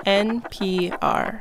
NPR.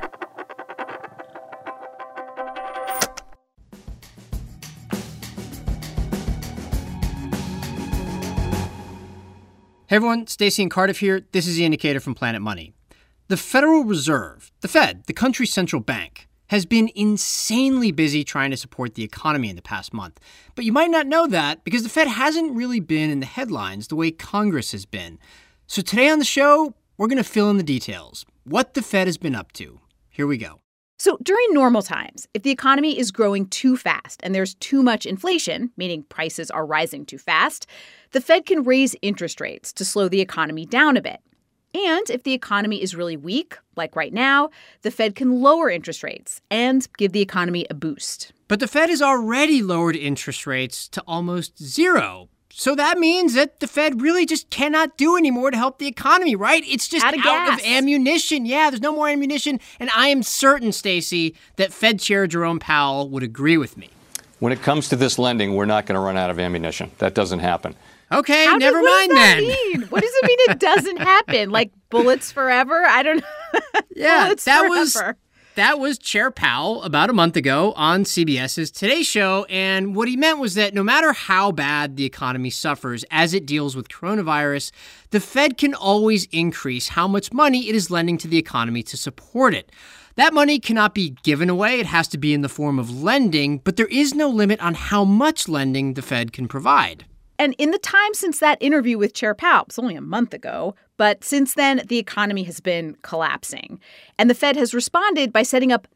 Hey everyone, Stacey and Cardiff here. This is The Indicator from Planet Money. The Federal Reserve, the Fed, the country's central bank, has been insanely busy trying to support the economy in the past month. But you might not know that because the Fed hasn't really been in the headlines the way Congress has been. So today on the show, we're going to fill in the details. What the Fed has been up to. Here we go. So during normal times, if the economy is growing too fast and there's too much inflation, meaning prices are rising too fast, the Fed can raise interest rates to slow the economy down a bit. And if the economy is really weak, like right now, the Fed can lower interest rates and give the economy a boost. But the Fed has already lowered interest rates to almost zero. So that means that the Fed really just cannot do anymore to help the economy, right? It's just out of ammunition. Yeah, there's no more ammunition. And I am certain, Stacey, that Fed Chair Jerome Powell would agree with me. When it comes to this lending, we're not going to run out of ammunition. That doesn't happen. Okay, never mind then. What does it mean it doesn't happen? Like bullets forever? I don't know. Yeah, bullets forever. That was Chair Powell about a month ago on CBS's Today Show, and what he meant was that no matter how bad the economy suffers as it deals with coronavirus, the Fed can always increase how much money it is lending to the economy to support it. That money cannot be given away. It has to be in the form of lending, but there is no limit on how much lending the Fed can provide. And in the time since that interview with Chair Powell, it was only a month ago, but since then, the economy has been collapsing. And the Fed has responded by setting up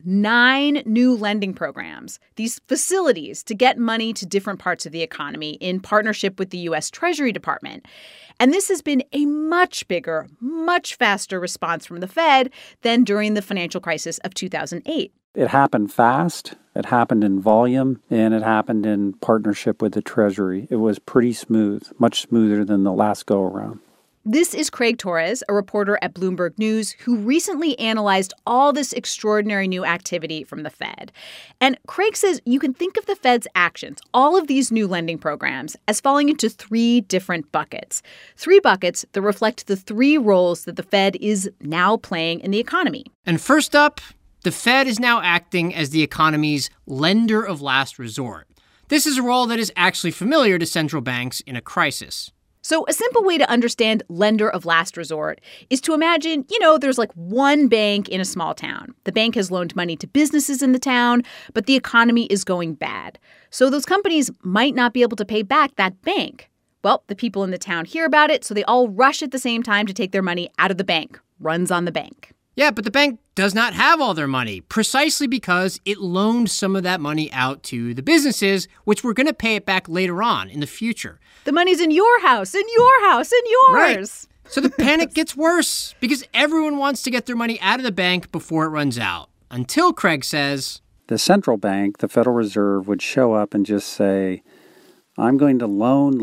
9 new lending programs, these facilities to get money to different parts of the economy in partnership with the U.S. Treasury Department. And this has been a much bigger, much faster response from the Fed than during the financial crisis of 2008. It happened fast, it happened in volume, and it happened in partnership with the Treasury. It was pretty smooth, much smoother than the last go-around. This is Craig Torres, a reporter at Bloomberg News, who recently analyzed all this extraordinary new activity from the Fed. And Craig says you can think of the Fed's actions, all of these new lending programs, as falling into 3 different buckets. 3 buckets that reflect the 3 roles that the Fed is now playing in the economy. And first up, the Fed is now acting as the economy's lender of last resort. This is a role that is actually familiar to central banks in a crisis. So a simple way to understand lender of last resort is to imagine, there's like one bank in a small town. The bank has loaned money to businesses in the town, but the economy is going bad. So those companies might not be able to pay back that bank. Well, the people in the town hear about it, so they all rush at the same time to take their money out of the bank. Runs on the bank. Yeah, but the bank does not have all their money, precisely because it loaned some of that money out to the businesses, which were going to pay it back later on in the future. The money's in your house, in your house, in yours. Right. So the panic gets worse because everyone wants to get their money out of the bank before it runs out. Until, Craig says, the central bank, the Federal Reserve, would show up and just say, I'm going to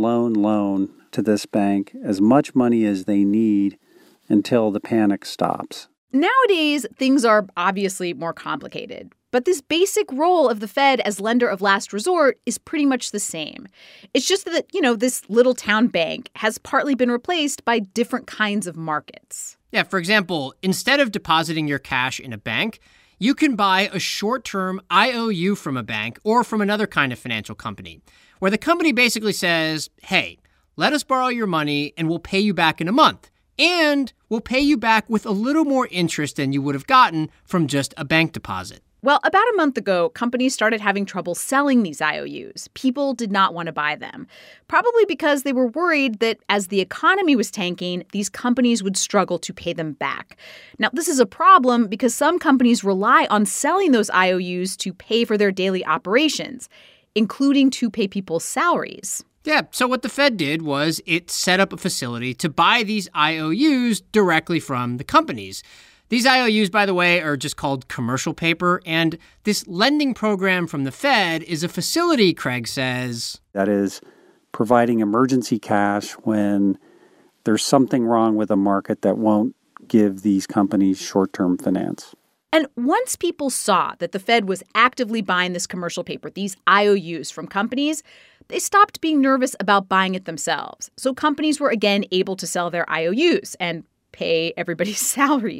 loan to this bank as much money as they need until the panic stops. Nowadays, things are obviously more complicated, but this basic role of the Fed as lender of last resort is pretty much the same. It's just that, this little town bank has partly been replaced by different kinds of markets. Yeah, for example, instead of depositing your cash in a bank, you can buy a short-term IOU from a bank or from another kind of financial company, where the company basically says, hey, let us borrow your money and we'll pay you back in a month. And we'll pay you back with a little more interest than you would have gotten from just a bank deposit. Well, about a month ago, companies started having trouble selling these IOUs. People did not want to buy them, probably because they were worried that as the economy was tanking, these companies would struggle to pay them back. Now, this is a problem because some companies rely on selling those IOUs to pay for their daily operations, including to pay people's salaries. Yeah, so what the Fed did was it set up a facility to buy these IOUs directly from the companies. These IOUs, by the way, are just called commercial paper, and this lending program from the Fed is a facility, Craig says. That is providing emergency cash when there's something wrong with a market that won't give these companies short-term finance. And once people saw that the Fed was actively buying this commercial paper, these IOUs from companies, they stopped being nervous about buying it themselves. So companies were again able to sell their IOUs and pay everybody's salaries.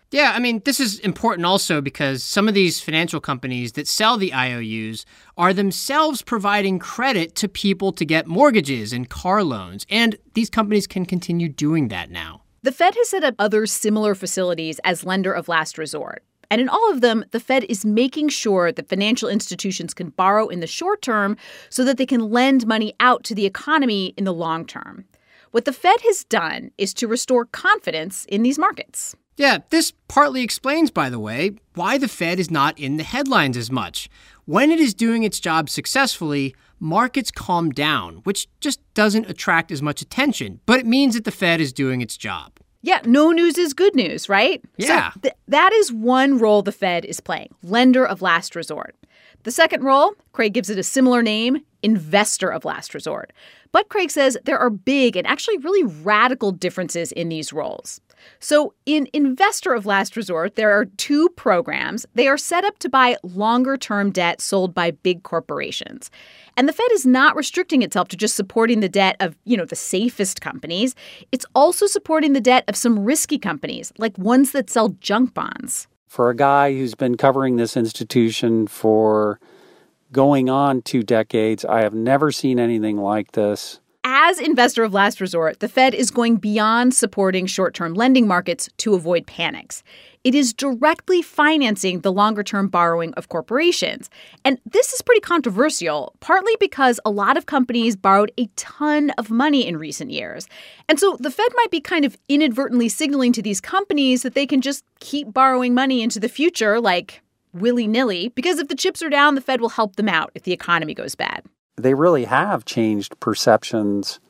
Yeah, I mean, this is important also because some of these financial companies that sell the IOUs are themselves providing credit to people to get mortgages and car loans, and these companies can continue doing that now. The Fed has set up other similar facilities as lender of last resort. And in all of them, the Fed is making sure that financial institutions can borrow in the short term so that they can lend money out to the economy in the long term. What the Fed has done is to restore confidence in these markets. Yeah, this partly explains, by the way, why the Fed is not in the headlines as much. When it is doing its job successfully, markets calm down, which just doesn't attract as much attention. But it means that the Fed is doing its job. Yeah, no news is good news, right? Yeah. So that is one role the Fed is playing, lender of last resort. The second role, Craig gives it a similar name, investor of last resort. But Craig says there are big and actually really radical differences in these roles. So in investor of last resort, there are two programs. They are set up to buy longer-term debt sold by big corporations. And the Fed is not restricting itself to just supporting the debt of, the safest companies. It's also supporting the debt of some risky companies, like ones that sell junk bonds. For a guy who's been covering this institution for going on 2 decades, I have never seen anything like this. As investor of last resort, the Fed is going beyond supporting short-term lending markets to avoid panics. It is directly financing the longer-term borrowing of corporations. And this is pretty controversial, partly because a lot of companies borrowed a ton of money in recent years. And so the Fed might be kind of inadvertently signaling to these companies that they can just keep borrowing money into the future, like willy-nilly, because if the chips are down, the Fed will help them out if the economy goes bad. They really have changed perceptions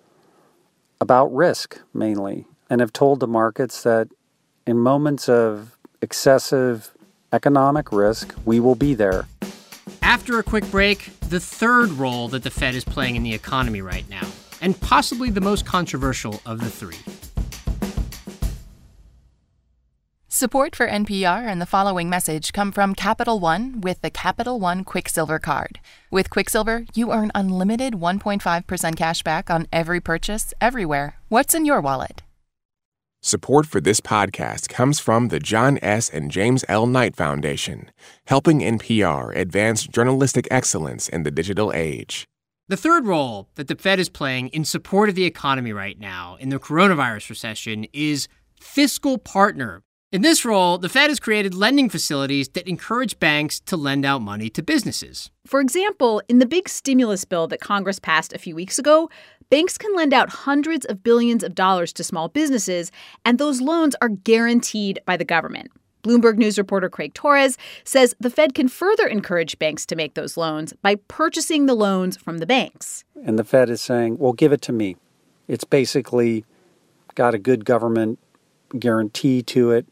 about risk, mainly, and have told the markets that in moments of excessive economic risk, we will be there. After a quick break, the third role that the Fed is playing in the economy right now, and possibly the most controversial of the three. Support for NPR and the following message come from Capital One with the Capital One Quicksilver Card. With Quicksilver, you earn unlimited 1.5% cash back on every purchase, everywhere. What's in your wallet? Support for this podcast comes from the John S. and James L. Knight Foundation, helping NPR advance journalistic excellence in the digital age. The third role that the Fed is playing in support of the economy right now in the coronavirus recession is fiscal partner. In this role, the Fed has created lending facilities that encourage banks to lend out money to businesses. For example, in the big stimulus bill that Congress passed a few weeks ago, banks can lend out hundreds of billions of dollars to small businesses, and those loans are guaranteed by the government. Bloomberg News reporter Craig Torres says the Fed can further encourage banks to make those loans by purchasing the loans from the banks. And the Fed is saying, well, give it to me. It's basically got a good government guarantee to it,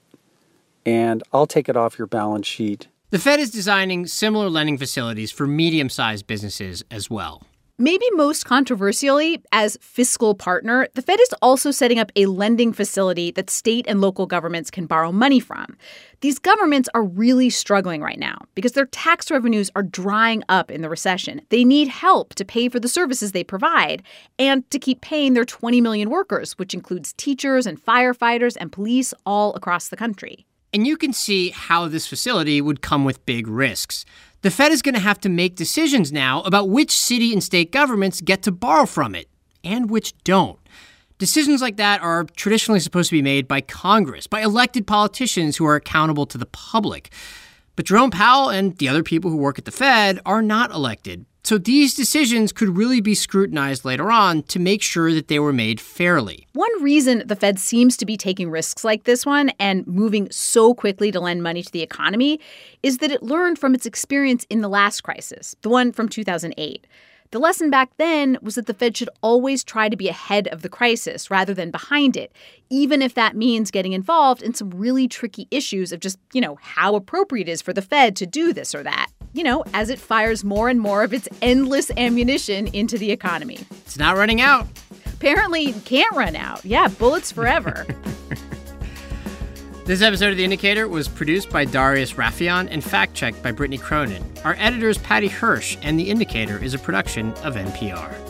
and I'll take it off your balance sheet. The Fed is designing similar lending facilities for medium-sized businesses as well. Maybe most controversially, as fiscal partner, the Fed is also setting up a lending facility that state and local governments can borrow money from. These governments are really struggling right now because their tax revenues are drying up in the recession. They need help to pay for the services they provide and to keep paying their 20 million workers, which includes teachers and firefighters and police all across the country. And you can see how this facility would come with big risks. The Fed is going to have to make decisions now about which city and state governments get to borrow from it and which don't. Decisions like that are traditionally supposed to be made by Congress, by elected politicians who are accountable to the public. But Jerome Powell and the other people who work at the Fed are not elected. So these decisions could really be scrutinized later on to make sure that they were made fairly. One reason the Fed seems to be taking risks like this one and moving so quickly to lend money to the economy is that it learned from its experience in the last crisis, the one from 2008. The lesson back then was that the Fed should always try to be ahead of the crisis rather than behind it, even if that means getting involved in some really tricky issues of just, how appropriate it is for the Fed to do this or that, as it fires more and more of its endless ammunition into the economy. It's not running out. Apparently can't run out. Yeah, bullets forever. This episode of The Indicator was produced by Darius Rafieyan and fact-checked by Brittany Cronin. Our editor is Patty Hirsch, and The Indicator is a production of NPR.